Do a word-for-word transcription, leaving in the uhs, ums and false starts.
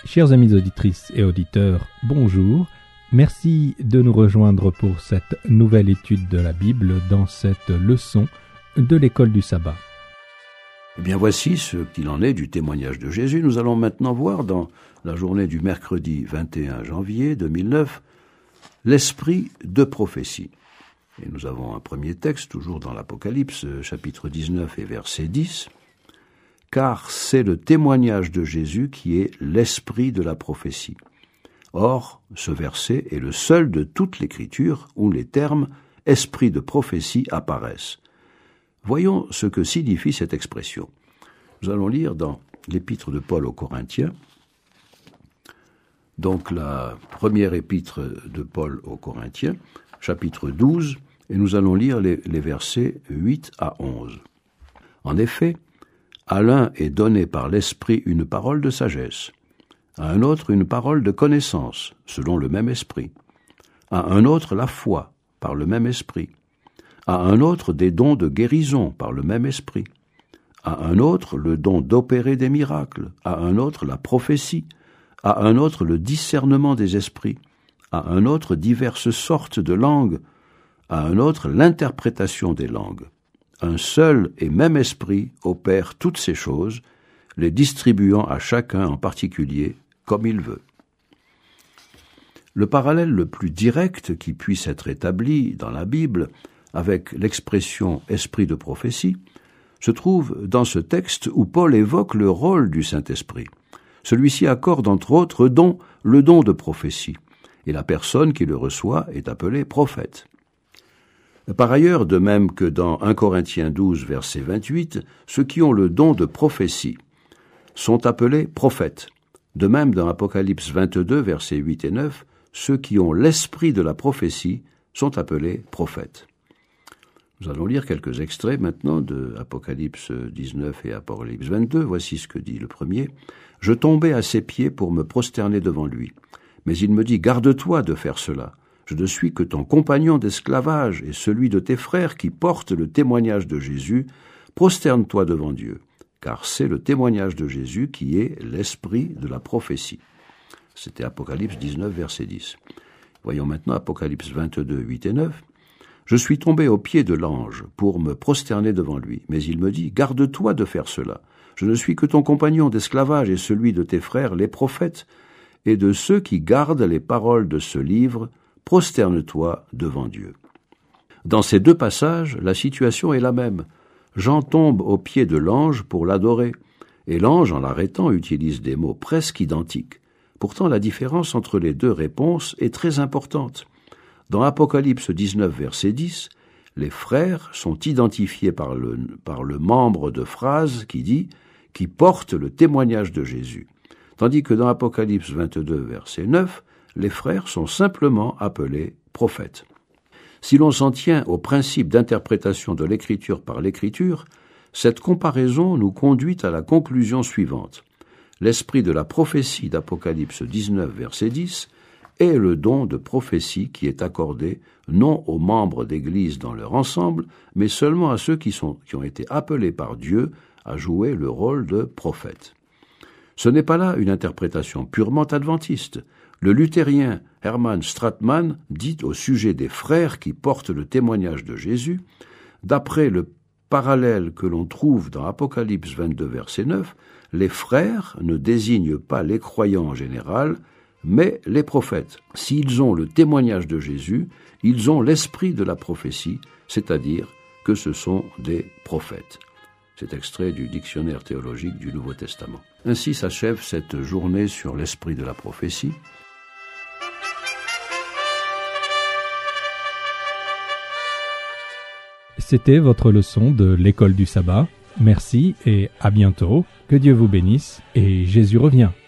Chers amis auditrices et auditeurs, bonjour. Merci de nous rejoindre pour cette nouvelle étude de la Bible dans cette leçon de l'école du sabbat. Eh bien, voici ce qu'il en est du témoignage de Jésus. Nous allons maintenant voir dans la journée du mercredi vingt et un janvier deux mille neuf l'esprit de prophétie. Et nous avons un premier texte, toujours dans l'Apocalypse, chapitre dix-neuf et verset dix. « Car c'est le témoignage de Jésus qui est l'esprit de la prophétie. » Or, ce verset est le seul de toute l'Écriture où les termes « esprit de prophétie » apparaissent. Voyons ce que signifie cette expression. Nous allons lire dans l'épître de Paul aux Corinthiens, donc la première épître de Paul aux Corinthiens, chapitre douze, et nous allons lire les, les versets huit à onze. En effet, à l'un est donné par l'Esprit une parole de sagesse, à un autre une parole de connaissance, selon le même esprit, à un autre la foi, par le même esprit, à un autre des dons de guérison, par le même esprit, à un autre le don d'opérer des miracles, à un autre la prophétie, à un autre le discernement des esprits, à un autre diverses sortes de langues, à un autre l'interprétation des langues. Un seul et même esprit opère toutes ces choses, les distribuant à chacun en particulier comme il veut. Le parallèle le plus direct qui puisse être établi dans la Bible avec l'expression « esprit de prophétie » se trouve dans ce texte où Paul évoque le rôle du Saint-Esprit. Celui-ci accorde entre autres dons le don de prophétie, et la personne qui le reçoit est appelée prophète. Par ailleurs, de même que dans un Corinthiens douze, verset vingt-huit, ceux qui ont le don de prophétie sont appelés prophètes. De même, dans Apocalypse vingt-deux, versets huit et neuf, ceux qui ont l'esprit de la prophétie sont appelés prophètes. Nous allons lire quelques extraits maintenant de Apocalypse dix-neuf et Apocalypse vingt-deux. Voici ce que dit le premier. « Je tombai à ses pieds pour me prosterner devant lui. Mais il me dit, garde-toi de faire cela. Je ne suis que ton compagnon d'esclavage et celui de tes frères qui portent le témoignage de Jésus. Prosterne-toi devant Dieu, car c'est le témoignage de Jésus qui est l'esprit de la prophétie. » C'était Apocalypse dix-neuf, verset dix. Voyons maintenant Apocalypse vingt-deux, huit et neuf. « Je suis tombé aux pieds de l'ange pour me prosterner devant lui, mais il me dit, garde-toi de faire cela. Je ne suis que ton compagnon d'esclavage et celui de tes frères, les prophètes, et de ceux qui gardent les paroles de ce livre. Prosterne-toi devant Dieu. » Dans ces deux passages, la situation est la même. Jean tombe aux pieds de l'ange pour l'adorer, et l'ange, en l'arrêtant, utilise des mots presque identiques. Pourtant, la différence entre les deux réponses est très importante. Dans Apocalypse dix-neuf, verset dix, les frères sont identifiés par le, par le membre de phrase qui dit « qui porte le témoignage de Jésus », tandis que dans Apocalypse vingt-deux, verset neuf, les frères sont simplement appelés prophètes. Si l'on s'en tient au principe d'interprétation de l'Écriture par l'Écriture, cette comparaison nous conduit à la conclusion suivante. L'esprit de la prophétie d'Apocalypse dix-neuf, verset dix, est le don de prophétie qui est accordé non aux membres d'Église dans leur ensemble, mais seulement à ceux qui, sont, qui ont été appelés par Dieu à jouer le rôle de prophète. Ce n'est pas là une interprétation purement adventiste. Le luthérien Hermann Stratmann dit au sujet des frères qui portent le témoignage de Jésus, d'après le parallèle que l'on trouve dans Apocalypse vingt-deux, verset neuf, les frères ne désignent pas les croyants en général, mais les prophètes. S'ils ont le témoignage de Jésus, ils ont l'esprit de la prophétie, c'est-à-dire que ce sont des prophètes. C'est extrait du dictionnaire théologique du Nouveau Testament. Ainsi s'achève cette journée sur l'esprit de la prophétie. C'était votre leçon de l'école du sabbat. Merci et à bientôt. Que Dieu vous bénisse et Jésus revient.